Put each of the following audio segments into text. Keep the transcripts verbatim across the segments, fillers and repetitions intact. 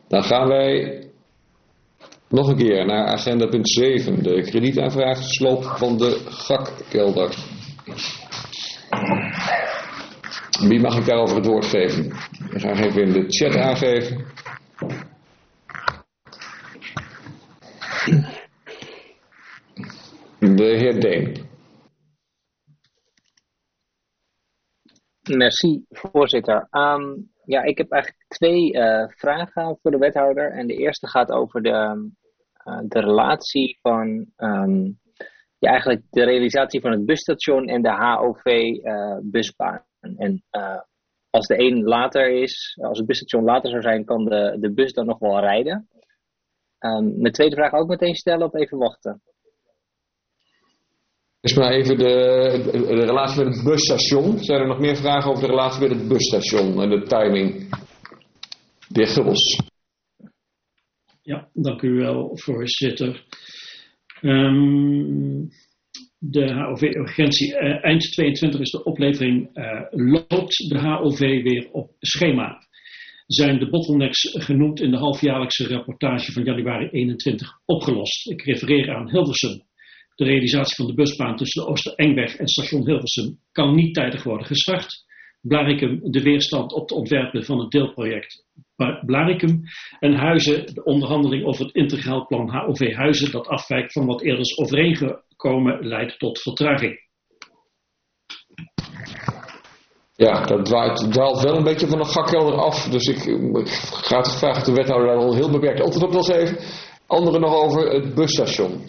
Dan gaan wij nog een keer naar agenda punt zeven. De kredietaanvraag sloop van de Gakkelder. Wie mag ik daarover het woord geven? Ik ga even in de chat aangeven. De heer Deen. Merci, voorzitter. Um, ja, ik heb eigenlijk twee uh, vragen voor de wethouder. En de eerste gaat over de, uh, de relatie van um, ja, eigenlijk de realisatie van het busstation en de H O V-busbaan. Uh, en uh, als de een later is, als het busstation later zou zijn, kan de, de bus dan nog wel rijden. Um, mijn tweede vraag ook meteen stellen of even wachten? Is maar even de, de, de relatie met het busstation. Zijn er nog meer vragen over de relatie met het busstation en de timing? De heer Gubbels. Ja, dank u wel, voorzitter. Um, de H O V-urgentie uh, eind tweeëntwintig is de oplevering. Uh, loopt de H O V weer op schema? Zijn de bottlenecks genoemd in de halfjaarlijkse rapportage van januari eenentwintig opgelost? Ik refereer aan Hilversum. De realisatie van de busbaan tussen de Oosterengweg en station Hilversum kan niet tijdig worden gestart. Blaricum, de weerstand op de ontwerpen van het deelproject Blaricum. En Huizen, de onderhandeling over het integraal plan H O V Huizen dat afwijkt van wat eerder is overeengekomen, leidt tot vertraging. Ja, dat dwaalt, dwaalt wel een beetje van de Gakkelder af. Dus ik, ik ga het vragen de wethouder daar al heel beperkt antwoord op wil geven. Anderen nog over het busstation.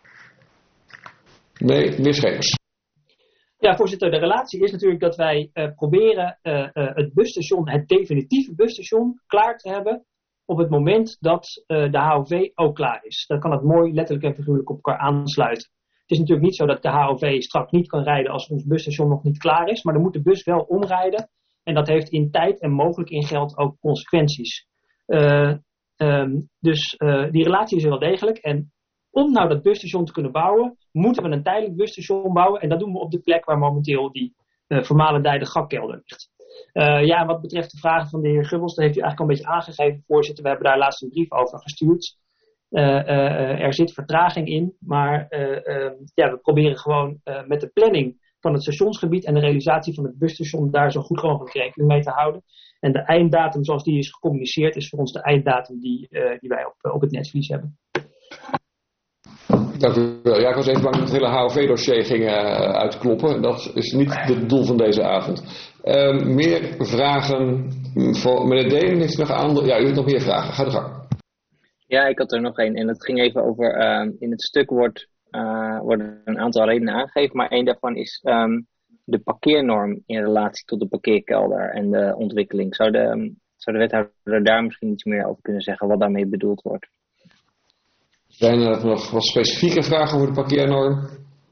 Nee, meneer Schepers. Ja, voorzitter, de relatie is natuurlijk dat wij uh, proberen uh, uh, het busstation, het definitieve busstation, klaar te hebben op het moment dat uh, de H O V ook klaar is. Dan kan het mooi letterlijk en figuurlijk op elkaar aansluiten. Het is natuurlijk niet zo dat de H O V straks niet kan rijden als ons busstation nog niet klaar is, maar dan moet de bus wel omrijden en dat heeft in tijd en mogelijk in geld ook consequenties. Uh, um, dus uh, die relatie is er wel degelijk en om nou dat busstation te kunnen bouwen, moeten we een tijdelijk busstation bouwen. En dat doen we op de plek waar momenteel die uh, vermalendijde Gakkelder ligt. Uh, ja, wat betreft de vragen van de heer Gubbels, dat heeft u eigenlijk al een beetje aangegeven, voorzitter. We hebben daar laatst een brief over gestuurd. Uh, uh, er zit vertraging in, maar uh, uh, ja, we proberen gewoon uh, met de planning van het stationsgebied en de realisatie van het busstation daar zo goed mogelijk rekening mee te houden. En de einddatum zoals die is gecommuniceerd is voor ons de einddatum die, uh, die wij op, op het netvlies hebben. Dank u wel. Ja, ik was even bang dat het hele H O V-dossier ging uh, uitkloppen. Dat is niet het doel van deze avond. Uh, meer vragen voor meneer Deen? Heeft u nog andere? Ja, u heeft nog meer vragen. Ga de gang. Ja, ik had er nog één. En dat ging even over, uh, in het stuk wordt, uh, worden een aantal redenen aangegeven. Maar één daarvan is um, de parkeernorm in relatie tot de parkeerkelder en de ontwikkeling. Zou de, um, zou de wethouder daar misschien iets meer over kunnen zeggen wat daarmee bedoeld wordt? Zijn er nog wat specifieke vragen over de parkeernorm?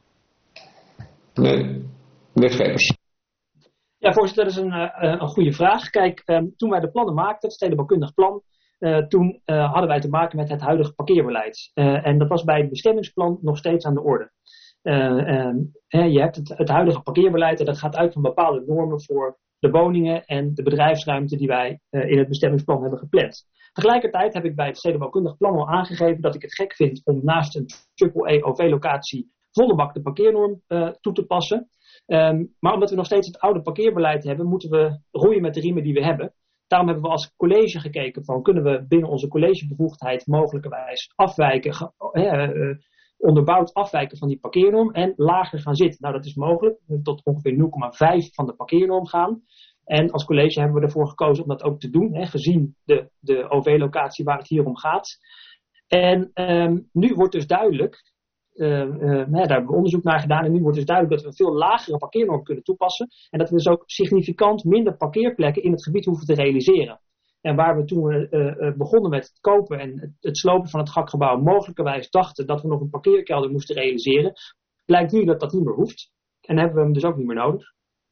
Nee. Meneer Schepers. Ja, voorzitter, dat is een, uh, een goede vraag. Kijk, um, toen wij de plannen maakten, het stedenbouwkundig plan, uh, toen uh, hadden wij te maken met het huidige parkeerbeleid. Uh, en dat was bij het bestemmingsplan nog steeds aan de orde. Uh, um, uh, je hebt het, het huidige parkeerbeleid en dat gaat uit van bepaalde normen voor de woningen en de bedrijfsruimte die wij uh, in het bestemmingsplan hebben gepland. Tegelijkertijd heb ik bij het stedenbouwkundig plan al aangegeven dat ik het gek vind om naast een triple E O V-locatie volle bak de parkeernorm uh, toe te passen. Um, maar omdat we nog steeds het oude parkeerbeleid hebben, moeten we roeien met de riemen die we hebben. Daarom hebben we als college gekeken van kunnen we binnen onze collegebevoegdheid mogelijkerwijs afwijken, ge, uh, uh, onderbouwd afwijken van die parkeernorm en lager gaan zitten. Nou, dat is mogelijk. We tot ongeveer nul komma vijf van de parkeernorm gaan. En als college hebben we ervoor gekozen om dat ook te doen, hè, gezien de, de O V-locatie waar het hier om gaat. En um, nu wordt dus duidelijk, uh, uh, nou ja, daar hebben we onderzoek naar gedaan, en nu wordt dus duidelijk dat we een veel lagere parkeernorm kunnen toepassen. En dat we dus ook significant minder parkeerplekken in het gebied hoeven te realiseren. En waar we toen we uh, uh, begonnen met het kopen en het, het slopen van het Gakgebouw mogelijkerwijs dachten dat we nog een parkeerkelder moesten realiseren, blijkt nu dat dat niet meer hoeft. En hebben we hem dus ook niet meer nodig.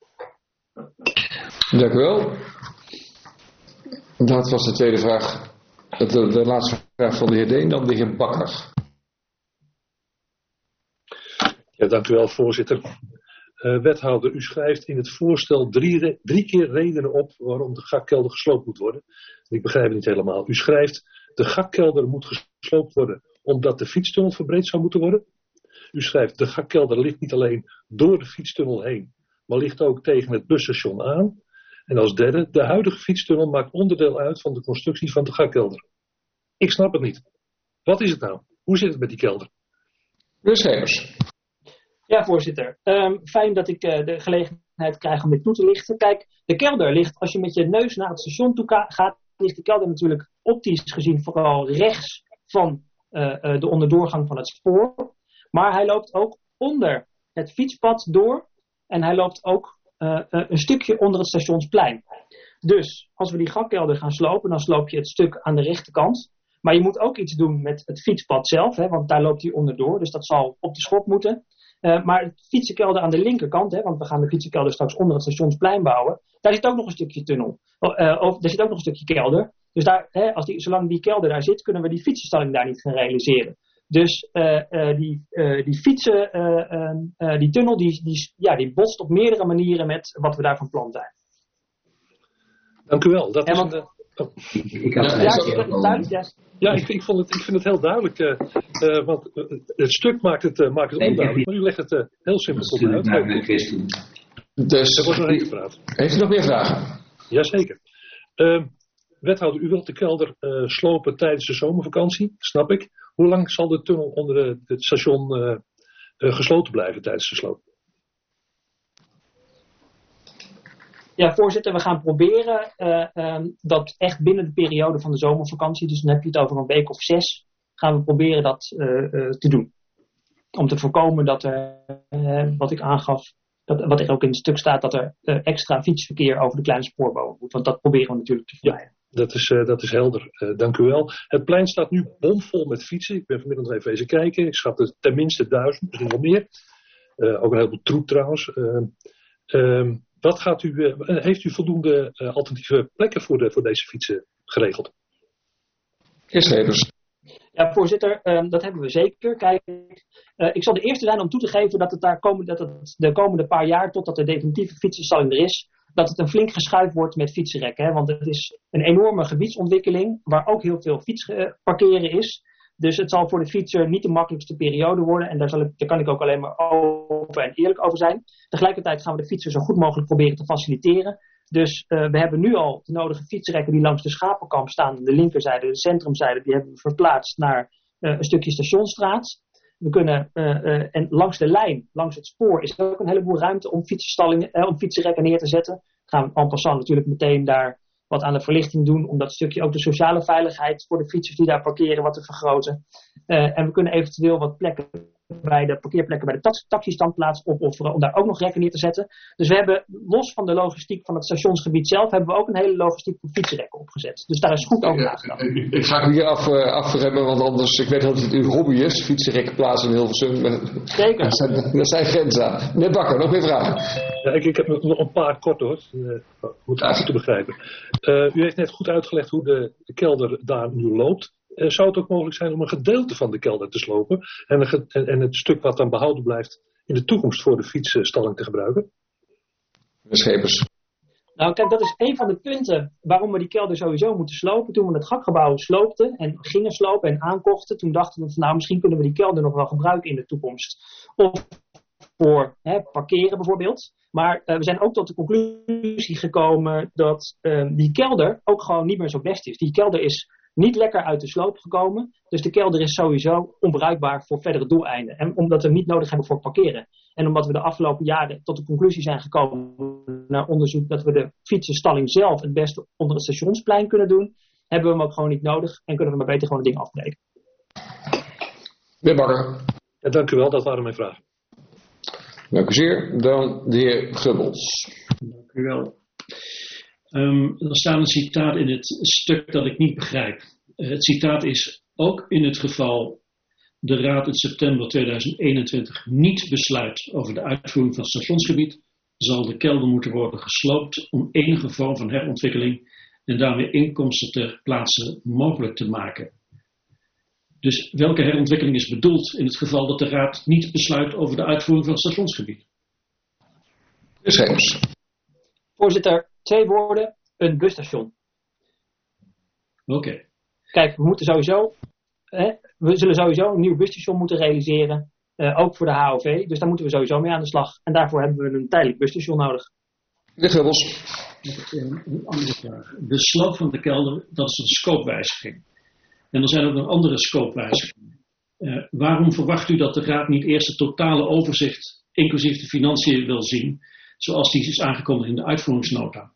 Dank u wel. Dat was de tweede vraag. De, de laatste vraag van de heer Deen, dan de heer Bakker. Ja, dank u wel, voorzitter. Uh, wethouder, u schrijft in het voorstel drie, re- drie keer redenen op waarom de gakkelder gesloopt moet worden. Ik begrijp het niet helemaal. U schrijft, de gakkelder moet gesloopt worden omdat de fietstunnel verbreed zou moeten worden. U schrijft, de gakkelder ligt niet alleen door de fietstunnel heen, maar ligt ook tegen het busstation aan. En als derde, de huidige fietstunnel maakt onderdeel uit van de constructie van de gakkelder. Ik snap het niet. Wat is het nou? Hoe zit het met die kelder? De Schepers. Ja, voorzitter. Um, fijn dat ik uh, de gelegenheid krijg om dit toe te lichten. Kijk, de kelder ligt, als je met je neus naar het station toe ka- gaat, ligt de kelder natuurlijk optisch gezien vooral rechts van uh, uh, de onderdoorgang van het spoor. Maar hij loopt ook onder het fietspad door en hij loopt ook uh, uh, een stukje onder het stationsplein. Dus als we die gakkelder gaan slopen, dan sloop je het stuk aan de rechterkant. Maar je moet ook iets doen met het fietspad zelf, hè, want daar loopt hij onderdoor. Dus dat zal op de schop moeten. Uh, maar het fietsenkelder aan de linkerkant, hè, want we gaan de fietsenkelder straks onder het stationsplein bouwen. Daar zit ook nog een stukje tunnel. Uh, of er zit ook nog een stukje kelder. Dus daar, hè, als die, zolang die kelder daar zit, kunnen we die fietsenstalling daar niet gaan realiseren. Dus uh, uh, die, uh, die fietsen, uh, uh, uh, die tunnel, die, die, ja, die botst op meerdere manieren met wat we daar van plan zijn. Dank u wel. Dat en is want, een, uh, oh. ik ja, ja, duidelijk, ja. ja ik, ik, vond het, ik vind het heel duidelijk. Uh, uh, want uh, het stuk maakt het, uh, maakt het onduidelijk. Maar u legt het uh, heel simpel op uit. Dus, er wordt nog even gepraat. Heeft u nog meer vragen? Jazeker. Uh, wethouder, u wilt de kelder uh, slopen tijdens de zomervakantie. Snap ik. Hoe lang zal de tunnel onder de, het station uh, uh, gesloten blijven tijdens de sloop? Ja, voorzitter, we gaan proberen uh, um, dat echt binnen de periode van de zomervakantie, dus dan heb je het over een week of zes, gaan we proberen dat uh, uh, te doen. Om te voorkomen dat er, uh, wat ik aangaf, dat, wat er ook in het stuk staat, dat er uh, extra fietsverkeer over de kleine spoorbomen moet. Want dat proberen we natuurlijk te vermijden. Ja, dat is, uh, dat is helder. Uh, dank u wel. Het plein staat nu bomvol met fietsen. Ik ben vanmiddag even eens kijken. Ik schat er tenminste duizend, misschien wel meer. Uh, ook een heleboel troep trouwens. Uh, uh, Wat gaat u, uh, heeft u voldoende uh, alternatieve plekken voor, de, voor deze fietsen geregeld? Eerstgevers. Ja, voorzitter, um, dat hebben we zeker. Kijk, uh, ik zal de eerste zijn om toe te geven dat het, daar komen, dat het de komende paar jaar, totdat de definitieve fietsenstalling er is, dat het een flink geschuif wordt met fietsenrekken. Hè? Want het is een enorme gebiedsontwikkeling, waar ook heel veel fietsparkeren is. Dus het zal voor de fietser niet de makkelijkste periode worden. En daar, zal ik, daar kan ik ook alleen maar open en eerlijk over zijn. Tegelijkertijd gaan we de fietser zo goed mogelijk proberen te faciliteren. Dus uh, we hebben nu al de nodige fietsrekken die langs de Schapenkamp staan. De linkerzijde, de centrumzijde, die hebben we verplaatst naar uh, een stukje Stationsstraat. We kunnen, uh, uh, en langs de lijn, langs het spoor, is er ook een heleboel ruimte om, fietsenstallingen, uh, om fietsrekken neer te zetten. We gaan en passant natuurlijk meteen daar wat aan de verlichting doen, om dat stukje ook de sociale veiligheid voor de fietsers die daar parkeren wat te vergroten. Uh, en we kunnen eventueel wat plekken bij de parkeerplekken bij de tax- taxistandplaats opofferen om daar ook nog rekken neer te zetten. Dus we hebben, los van de logistiek van het stationsgebied zelf, hebben we ook een hele logistiek voor fietsrekken opgezet. Dus daar is goed over nagedacht. Ja, ik ga het hier af, uh, af hebben, want anders, ik weet dat het uw hobby is, fietsrekken plaatsen in Hilversum. Zeker. Daar zijn, daar zijn grenzen aan. Meneer Bakker, nog meer vragen? Ja, ik, ik heb nog een paar kort hoor, uh, om het goed te begrijpen. Uh, u heeft net goed uitgelegd hoe de, de kelder daar nu loopt. Uh, zou het ook mogelijk zijn om een gedeelte van de kelder te slopen en, een ge- en, en het stuk wat dan behouden blijft in de toekomst voor de fietsstalling te gebruiken? De Schepers. Nou kijk, dat is een van de punten waarom we die kelder sowieso moeten slopen. Toen we het gakgebouw sloopten en gingen slopen en aankochten, toen dachten we van nou misschien kunnen we die kelder nog wel gebruiken in de toekomst. Of voor hè, parkeren bijvoorbeeld. Maar uh, we zijn ook tot de conclusie gekomen dat uh, die kelder ook gewoon niet meer zo best is. Die kelder is niet lekker uit de sloop gekomen. Dus de kelder is sowieso onbruikbaar voor verdere doeleinden. En omdat we hem niet nodig hebben voor parkeren. En omdat we de afgelopen jaren tot de conclusie zijn gekomen naar onderzoek dat we de fietsenstalling zelf het beste onder het stationsplein kunnen doen, hebben we hem ook gewoon niet nodig en kunnen we maar beter gewoon het ding afbreken. Meneer Bakker. Ja, dank u wel, dat waren mijn vragen. Dank u zeer. Dan de heer Gubbels. Dank u wel. Um, er staat een citaat in het stuk dat ik niet begrijp. Uh, het citaat is: ook in het geval de Raad in september tweeduizend eenentwintig niet besluit over de uitvoering van het stationsgebied, zal de kelder moeten worden gesloopt om enige vorm van herontwikkeling en daarmee inkomsten ter plaatse mogelijk te maken. Dus welke herontwikkeling is bedoeld in het geval dat de Raad niet besluit over de uitvoering van het stationsgebied? Schepers. Voorzitter, twee woorden, een busstation. Oké. Okay. Kijk, we moeten sowieso, hè, we zullen sowieso een nieuw busstation moeten realiseren. Uh, ook voor de H O V. Dus daar moeten we sowieso mee aan de slag. En daarvoor hebben we een tijdelijk busstation nodig. De Geubels. Een andere vraag. De sloop van de kelder, dat is een scopewijziging. En er zijn ook nog andere scopewijzigingen. Uh, waarom verwacht u dat de Raad niet eerst het totale overzicht, inclusief de financiën, wil zien, zoals die is aangekondigd in de uitvoeringsnota?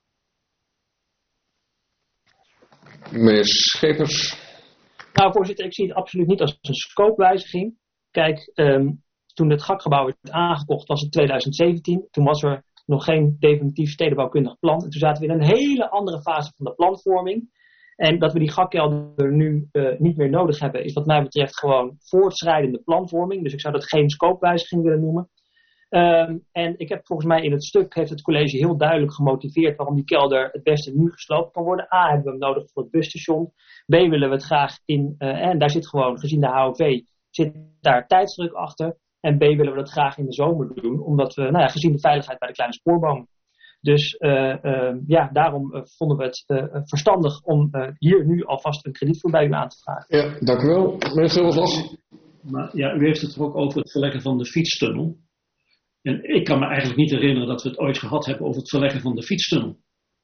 Meneer Schepers. Nou, voorzitter, ik zie het absoluut niet als een scopewijziging. Kijk, um, toen het G A K-gebouw werd aangekocht was het tweeduizend zeventien. Toen was er nog geen definitief stedenbouwkundig plan. En toen zaten we in een hele andere fase van de planvorming. En dat we die G A K-kelder nu uh, niet meer nodig hebben, is wat mij betreft gewoon voortschrijdende planvorming. Dus ik zou dat geen scopewijziging willen noemen. Um, en ik heb volgens mij in het stuk, heeft het college heel duidelijk gemotiveerd waarom die kelder het beste nu gesloopt kan worden. A, hebben we hem nodig voor het busstation. B, willen we het graag in, uh, en daar zit gewoon, gezien de H O V, zit daar tijdsdruk achter. En B, willen we dat graag in de zomer doen, omdat we, nou ja, gezien de veiligheid bij de kleine spoorbomen. Dus uh, uh, ja, daarom uh, vonden we het uh, verstandig om uh, hier nu alvast een krediet voor bij u aan te vragen. Ja, dank u wel. Meneer Geubels. Maar ja, u heeft het ook over het verleggen van de fietstunnel. En ik kan me eigenlijk niet herinneren dat we het ooit gehad hebben over het verleggen van de fietstunnel.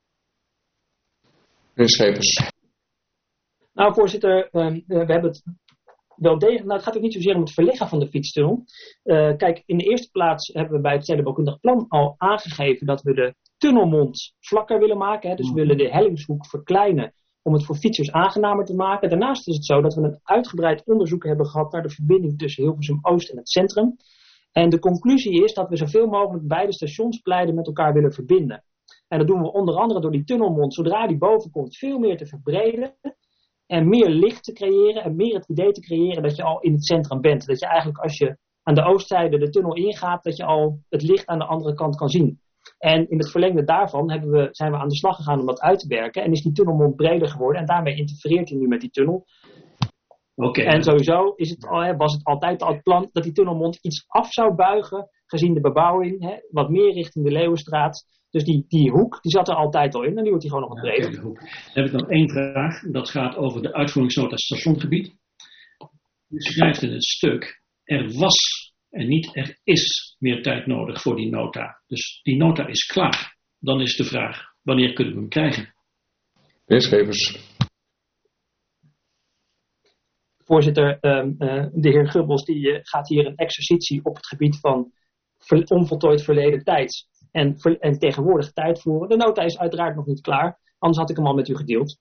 Meneer Schepers. Nou, voorzitter, um, we hebben het wel degelijk. Nou, het gaat ook niet zozeer om het verleggen van de fietstunnel. Uh, kijk, in de eerste plaats hebben we bij het stedenbouwkundig plan al aangegeven dat we de tunnelmond vlakker willen maken. Hè. Dus we willen de hellingshoek verkleinen om het voor fietsers aangenamer te maken. Daarnaast is het zo dat we een uitgebreid onderzoek hebben gehad naar de verbinding tussen Hilversum Oost en het centrum. En de conclusie is dat we zoveel mogelijk beide stationspleinen met elkaar willen verbinden. En dat doen we onder andere door die tunnelmond, zodra die boven komt, veel meer te verbreden. En meer licht te creëren en meer het idee te creëren dat je al in het centrum bent. Dat je eigenlijk als je aan de oostzijde de tunnel ingaat, dat je al het licht aan de andere kant kan zien. En in het verlengde daarvan hebben we, zijn we aan de slag gegaan om dat uit te werken. En is die tunnelmond breder geworden en daarmee interfereert hij nu met die tunnel. Okay. En sowieso is het al, was het altijd al het plan dat die tunnelmond iets af zou buigen, gezien de bebouwing, hè, wat meer richting de Leeuwenstraat. Dus die, die hoek, die zat er altijd al in en nu wordt die gewoon nog wat breder. Ja, okay, dan heb ik nog één vraag, dat gaat over de uitvoeringsnota stationgebied. U schrijft in het stuk, er was en niet er is meer tijd nodig voor die nota. Dus die nota is klaar. Dan is de vraag, wanneer kunnen we hem krijgen? Meneer Schepers. Voorzitter, um, uh, de heer Geubels die uh, gaat hier een exercitie op het gebied van ver, onvoltooid verleden tijd en, ver, en tegenwoordige tijd voeren. De nota is uiteraard nog niet klaar, anders had ik hem al met u gedeeld.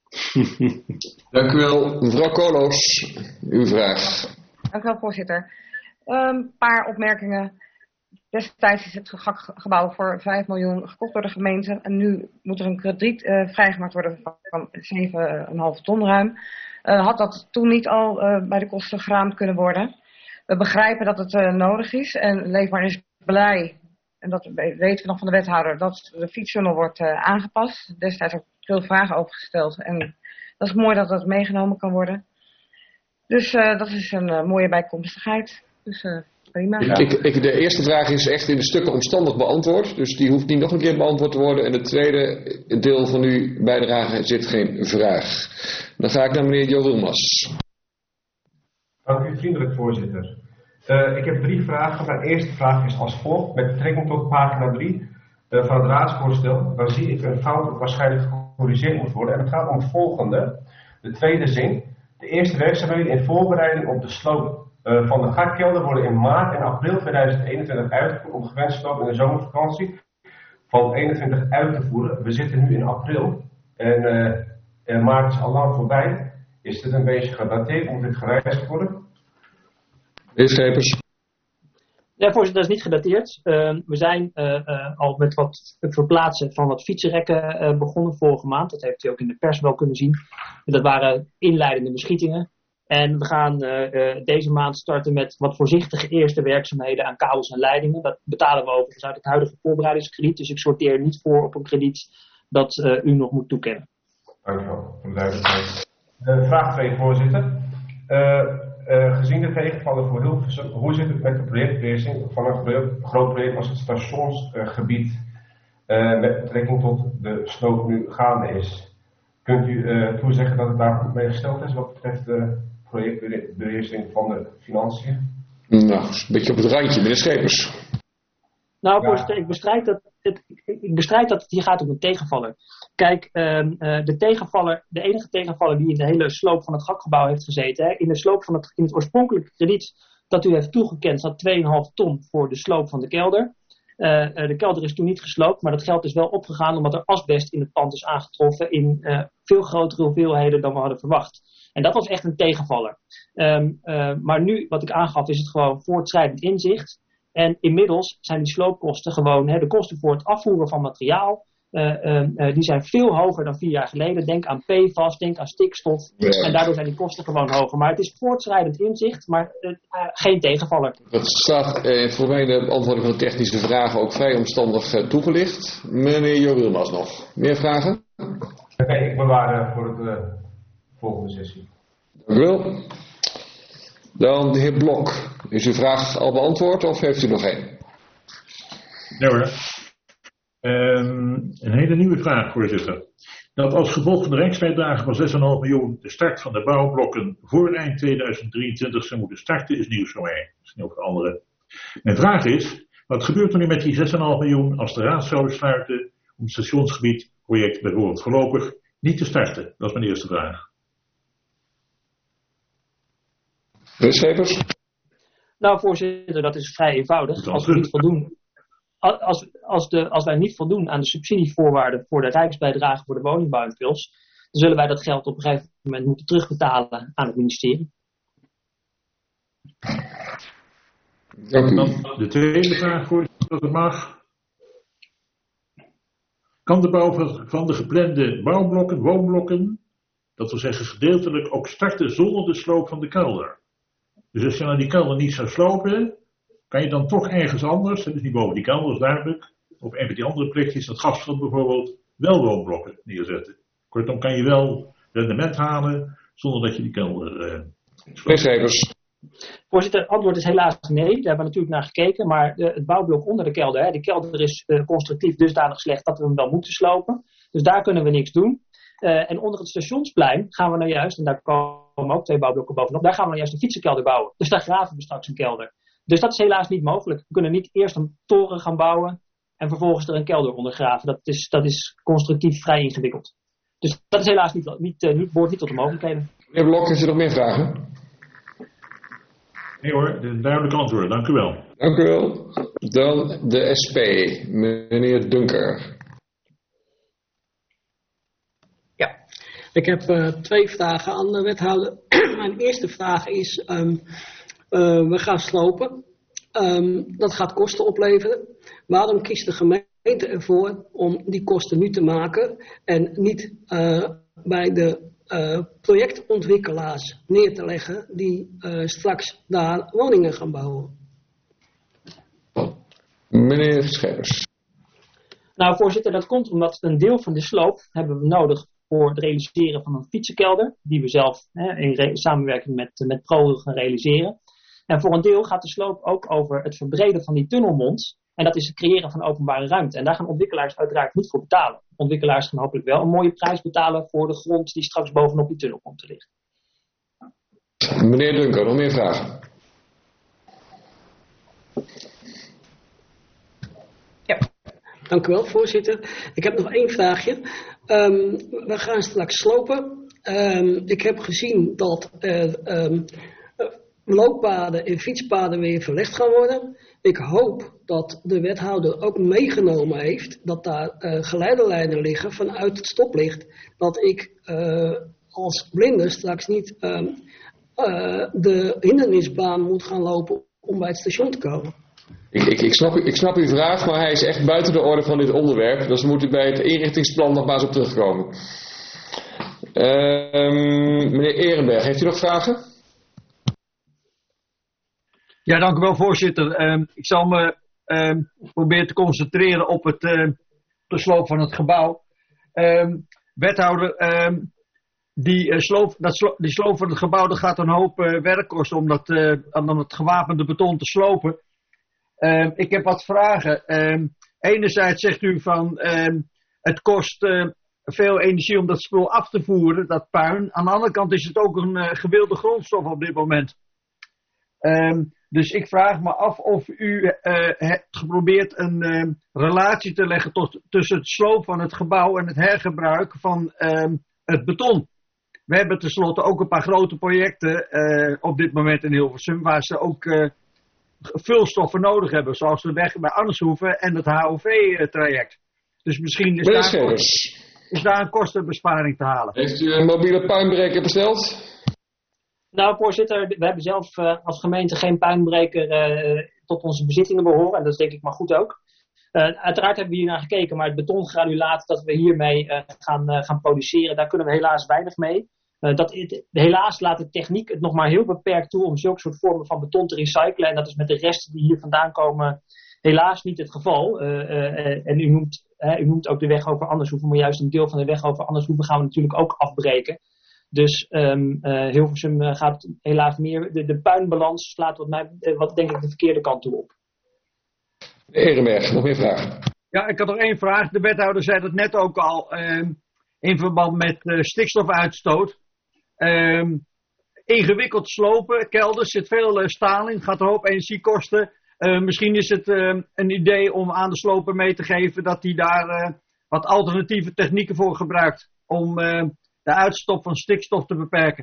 Dank u wel. Mevrouw Koolhoos, uw vraag. Dank u wel, voorzitter. Een um, paar opmerkingen. Destijds is het G A K-gebouw voor vijf miljoen gekocht door de gemeente en nu moet er een krediet uh, vrijgemaakt worden van zeven komma vijf ton ruim. Uh, had dat toen niet al uh, bij de kosten geraamd kunnen worden? We begrijpen dat het uh, nodig is en Leefbaar is blij, en dat weten we nog van de wethouder, dat de fietstunnel wordt uh, aangepast. Destijds ook veel vragen over gesteld en dat is mooi dat dat meegenomen kan worden. Dus uh, dat is een uh, mooie bijkomstigheid. Dus uh, prima. Ik, ik, ik, de eerste vraag is echt in de stukken omstandig beantwoord, dus die hoeft niet nog een keer beantwoord te worden. En het tweede deel van uw bijdrage zit geen vraag. Dan ga ik naar meneer Jo Wilmers. Dank u vriendelijk, voorzitter. Uh, ik heb drie vragen. Mijn eerste vraag is als volgt. Met betrekking tot pagina drie uh, van het raadsvoorstel, dan zie ik een fout dat waarschijnlijk gecorrigeerd moet worden. En het gaat om het volgende. De tweede zin. De eerste werkzaamheden in voorbereiding op de sloop uh, van de G A K-kelder worden in maart en april tweeduizend eenentwintig uitgevoerd om de gewenste sloop in de zomervakantie van eenentwintig uit te voeren. We zitten nu in april en uh, uh, maart is al lang voorbij. Is dit een beetje gedateerd? Moet dit gewijzigd worden? Meneer Schepers. Ja, voorzitter, dat is niet gedateerd. Uh, we zijn uh, uh, al met wat het verplaatsen van wat fietsenrekken uh, begonnen vorige maand. Dat heeft u ook in de pers wel kunnen zien. En dat waren inleidende beschietingen. En we gaan uh, uh, deze maand starten met wat voorzichtige eerste werkzaamheden aan kabels en leidingen. Dat betalen we overigens uit het huidige voorbereidingskrediet. Dus ik sorteer niet voor op een krediet dat uh, u nog moet toekennen. Dank u wel voor de duidelijkheid. Uh, vraag twee, voorzitter. Uh, uh, gezien de tegenvallen voor Hilversum, hoe zit het met de projectbeheersing van een project, groot project als het stationsgebied uh, met betrekking tot de sloop nu gaande is? Kunt u uh, toezeggen dat het daar goed mee gesteld is wat betreft de projectbeheersing van de financiën? Nou, een beetje op het randje, meneer Schepers. Nou, voorzitter, ik bestrijd dat het, ik bestrijd dat het hier gaat om een tegenvaller. Kijk, um, uh, de tegenvaller, de enige tegenvaller die in de hele sloop van het Gakgebouw heeft gezeten, hè, in de sloop van het, in het oorspronkelijke krediet dat u heeft toegekend, zat twee komma vijf ton voor de sloop van de kelder. Uh, uh, de kelder is toen niet gesloopt, maar dat geld is wel opgegaan omdat er asbest in het pand is aangetroffen in uh, veel grotere hoeveelheden dan we hadden verwacht. En dat was echt een tegenvaller. Um, uh, maar nu, wat ik aangaf, is het gewoon voortschrijdend inzicht. En inmiddels zijn die sloopkosten gewoon, hè, de kosten voor het afvoeren van materiaal, uh, uh, uh, die zijn veel hoger dan vier jaar geleden. Denk aan P F A S, denk aan stikstof. Ja. En daardoor zijn die kosten gewoon hoger. Maar het is voortschrijdend inzicht, maar uh, uh, geen tegenvaller. Dat staat uh, voor mij de beantwoording van de technische vragen ook vrij omstandig uh, toegelicht. Meneer Jo Wilmans nog. Meer vragen? Nee, ik bewaar uh, voor de uh, volgende sessie. Dank u wel. Dan de heer Blok. Is uw vraag al beantwoord of heeft u nog één? Nee hoor. Um, een hele nieuwe vraag, voorzitter. Dat als gevolg van de rijksbijdrage van zes komma vijf miljoen de start van de bouwblokken voor eind tweeduizend drieëntwintig zou moeten starten, is nieuws voor mij. Dat is niet voor anderen. Mijn vraag is, wat gebeurt er nu met die zes komma vijf miljoen als de raad zou besluiten om het stationsgebiedproject bijvoorbeeld voorlopig niet te starten? Dat is mijn eerste vraag. Meneer Schepers? Nou, voorzitter, dat is vrij eenvoudig. Als we niet voldoen, als, als, de, als wij niet voldoen aan de subsidievoorwaarden voor de rijksbijdrage voor de woningbouwimpuls, dan zullen wij dat geld op een gegeven moment moeten terugbetalen aan het ministerie. Dan de tweede vraag, voorzitter, als het mag. Kan de bouw van de geplande bouwblokken, woonblokken, dat wil zeggen gedeeltelijk, ook starten zonder de sloop van de kelder? Dus als je nou die kelder niet zou slopen, kan je dan toch ergens anders, dus niet boven die kelder, is duidelijk, op een van die andere plekjes, dat gasveld bijvoorbeeld, wel woonblokken neerzetten. Kortom, kan je wel rendement halen zonder dat je die kelder uh, sloopt. Voorzitter, het antwoord is helaas nee. Daar hebben we natuurlijk naar gekeken, maar de, het bouwblok onder de kelder, hè, die kelder is uh, constructief dusdanig slecht dat we hem wel moeten slopen. Dus daar kunnen we niks doen. Uh, en onder het stationsplein gaan we nou juist, en daar komen ook twee bouwblokken bovenop, daar gaan we nou juist een fietsenkelder bouwen. Dus daar graven we straks een kelder. Dus dat is helaas niet mogelijk. We kunnen niet eerst een toren gaan bouwen en vervolgens er een kelder onder graven. Dat is, dat is constructief vrij ingewikkeld. Dus dat is helaas niet, niet, uh, niet, behoort niet tot de mogelijkheden. Meneer Blok, heeft u nog meer vragen? Nee hoor, een duidelijk antwoord. Dank u wel. Dank u wel. Dan de S P, meneer Dunker. Ik heb uh, twee vragen aan de wethouder. Mijn eerste vraag is, um, uh, we gaan slopen. Um, dat gaat kosten opleveren. Waarom kiest de gemeente ervoor om die kosten nu te maken en niet uh, bij de uh, projectontwikkelaars neer te leggen die uh, straks daar woningen gaan bouwen? Meneer Schepers. Nou voorzitter, dat komt omdat een deel van de sloop hebben we nodig voor het realiseren van een fietsenkelder, die we zelf hè, in re- samenwerking met, met ProRu gaan realiseren. En voor een deel gaat de sloop ook over het verbreden van die tunnelmond. En dat is het creëren van openbare ruimte. En daar gaan ontwikkelaars uiteraard niet voor betalen. Ontwikkelaars gaan hopelijk wel een mooie prijs betalen voor de grond die straks bovenop die tunnel komt te liggen. Meneer Dunker, nog meer vragen? Ja. Dank u wel, voorzitter. Ik heb nog één vraagje. Um, we gaan straks slopen. Um, ik heb gezien dat er um, looppaden en fietspaden weer verlegd gaan worden. Ik hoop dat de wethouder ook meegenomen heeft dat daar uh, geleiderlijnen liggen vanuit het stoplicht. Dat ik uh, als blinde straks niet um, uh, de hindernisbaan moet gaan lopen om bij het station te komen. Ik, ik, ik, snap, ik snap uw vraag, maar hij is echt buiten de orde van dit onderwerp. Dus we moeten bij het inrichtingsplan nog maar eens op terugkomen. Um, meneer Ehrenberg, heeft u nog vragen? Ja, dank u wel, voorzitter. Um, ik zal me um, proberen te concentreren op het uh, de sloop van het gebouw. Um, wethouder, um, die, uh, sloop, dat slo- die sloop van het gebouw, dat gaat een hoop uh, werk kosten om, dat, uh, om het gewapende beton te slopen. Uh, ik heb wat vragen. Uh, enerzijds zegt u van uh, het kost uh, veel energie om dat spul af te voeren, dat puin. Aan de andere kant is het ook een uh, gewilde grondstof op dit moment. Uh, dus ik vraag me af of u uh, hebt geprobeerd een uh, relatie te leggen tot, tussen het sloop van het gebouw en het hergebruik van uh, het beton. We hebben tenslotte ook een paar grote projecten uh, op dit moment in Hilversum waar ze ook uh, vulstoffen nodig hebben, zoals de weg bij Arnshoeven en het H O V-traject. Dus misschien is daar, een kost, is daar een kostenbesparing te halen. Heeft u een mobiele puinbreker besteld? Nou, voorzitter, we hebben zelf uh, als gemeente geen puinbreker uh, tot onze bezittingen behoren. En dat is denk ik maar goed ook. Uh, uiteraard hebben we hier naar gekeken, maar het betongranulaat dat we hiermee uh, gaan, uh, gaan produceren, daar kunnen we helaas weinig mee. Uh, dat, het, helaas laat de techniek het nog maar heel beperkt toe om zulke soort vormen van beton te recyclen. En dat is met de resten die hier vandaan komen helaas niet het geval. Uh, uh, en u noemt, uh, u noemt ook de weg over Andershoeven, maar juist een deel van de weg over Andershoeven gaan we natuurlijk ook afbreken. Dus um, uh, Hilversum uh, gaat helaas meer, de, de puinbalans slaat wat, mij, uh, wat denk ik de verkeerde kant toe op. Ehrenberg, nog meer vragen? Ja, ik had nog één vraag. De wethouder zei dat net ook al uh, in verband met uh, stikstofuitstoot. Uh, ingewikkeld slopen, kelders, zit veel uh, staal in, gaat een hoop energie kosten. Uh, misschien is het uh, een idee om aan de sloper mee te geven dat hij daar uh, wat alternatieve technieken voor gebruikt om uh, de uitstoot van stikstof te beperken.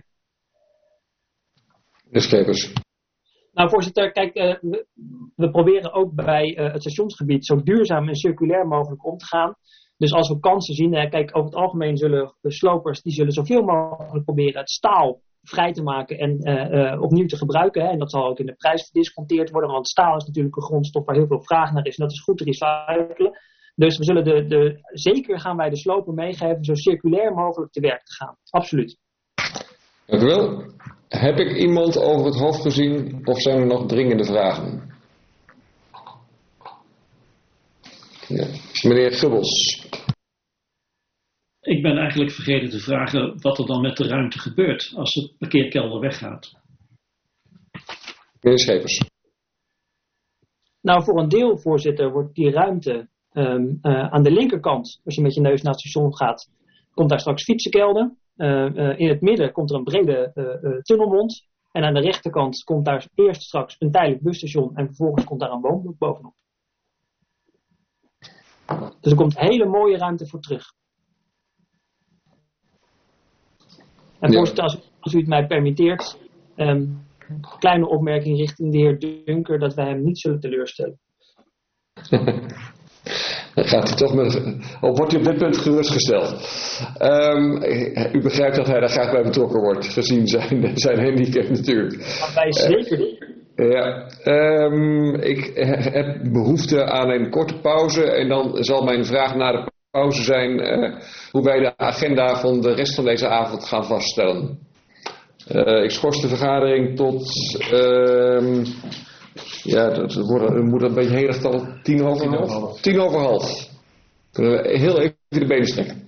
De Schepers. Nou, voorzitter, kijk, uh, we, we proberen ook bij uh, het stationsgebied zo duurzaam en circulair mogelijk om te gaan. Dus als we kansen zien, uh, kijk, over het algemeen zullen uh, slopers, die zullen zoveel mogelijk proberen het staal vrij te maken en uh, uh, opnieuw te gebruiken. Hè. En dat zal ook in de prijs gedisconteerd worden, want staal is natuurlijk een grondstof waar heel veel vraag naar is en dat is goed te recyclen. Dus we zullen de, de, zeker gaan wij de sloper meegeven zo circulair mogelijk te werk te gaan. Absoluut. Dank u wel. Heb ik iemand over het hoofd gezien of zijn er nog dringende vragen? Ja. Meneer Gubbels. Ik ben eigenlijk vergeten te vragen wat er dan met de ruimte gebeurt als de parkeerkelder weggaat. Meneer Schepers. Nou, voor een deel, voorzitter, wordt die ruimte um, uh, aan de linkerkant, als je met je neus naar het station gaat, komt daar straks fietsenkelder. Uh, uh, in het midden komt er een brede uh, uh, tunnelmond. En aan de rechterkant komt daar eerst straks een tijdelijk busstation en vervolgens komt daar een woonblok bovenop. Dus er komt hele mooie ruimte voor terug. En Ja. voorzitter, als, als u het mij permitteert, um, kleine opmerking richting de heer Dunker dat wij hem niet zullen teleurstellen. Dan gaat hij toch met, of wordt hij op dit punt gerustgesteld. Um, u begrijpt dat hij daar graag bij betrokken wordt, gezien zijn, zijn handicap natuurlijk. Maar wij zeker niet. Uh, ja, um, ik heb behoefte aan een korte pauze en dan zal mijn vraag na de pauze zijn uh, hoe wij de agenda van de rest van deze avond gaan vaststellen. Uh, ik schors de vergadering tot... Uh, Ja, dat wordt, dat moet een beetje heel erg al tien over half. Tien over half. Kunnen we heel even de benen strekken.